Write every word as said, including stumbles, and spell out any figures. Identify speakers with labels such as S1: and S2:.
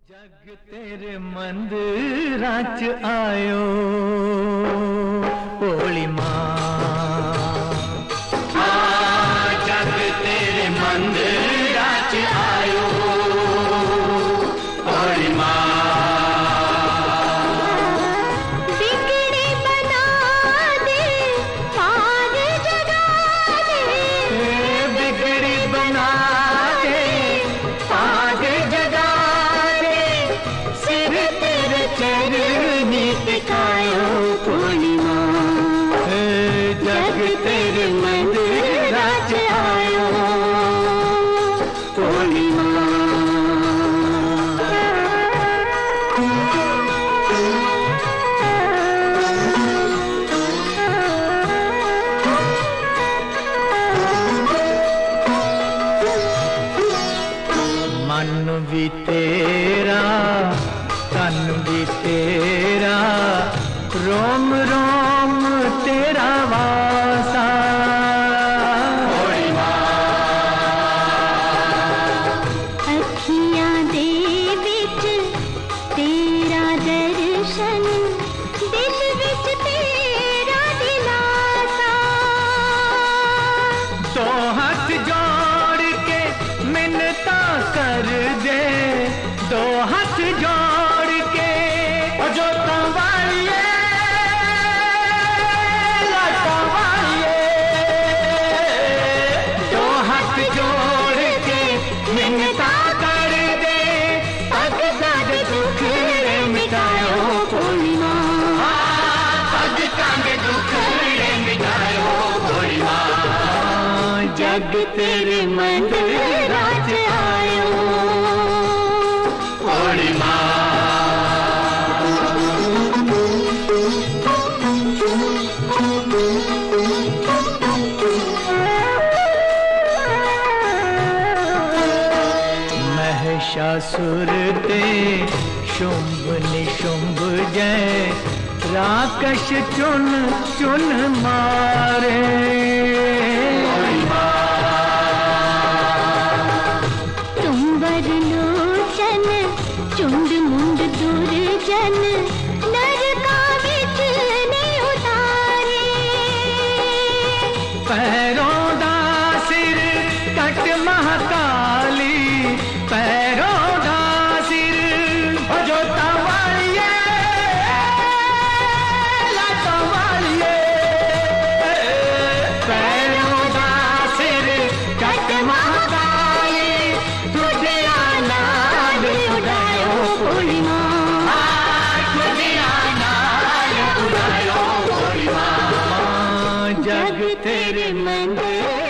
S1: जग तेरे मंदिरां च आयो भोली मां, हाँ जग तेरे मंदिरां च आयो भोली मां।
S2: बिगड़ी बना दे पार जगा दे,
S1: बिगड़ी बना दे पार जगा दे, सिर तेरे चरनी टिकायो भोली मां। जग तेरे मंदिरां च आयो भोली मां। मन भी तेरा तन भी तेरा, रोम रोम तेरा वासा भोली मां।
S2: अखियां दे विच तेरा दर्शन, दिल विच तेरा दिलासा।
S1: दो हाथ जोड़ के मिन्नता कर दे, दो हाथ जोड़ के जो तंवालिए लाटा वालिए, दो हाथ जोड़ के मिन्नता कर दे, पग दर्द दुख मिटायो भोली मां। पग दर्द दुख मिटायो भोली मां। जग तेरे मंदिरां च आयो भोली मां। महिषासुर ते शुंभ निशुंभ जय, राक्षस चुन चुन मारे भोली मां।
S2: तुम्बर लोचन चुंड मुंड दुर्जन, नरका विच ने उतारे।
S1: पैरों दा सिर कट महाकाली, पैरों दा सिर जो तवालिए लाटा वालिए, पैरों दा सिर कट महाकाली, तुझे नाल उड़ायो भोली मां। तुझे नाल उड़ायो भोली मां। जग तेरे मंदिर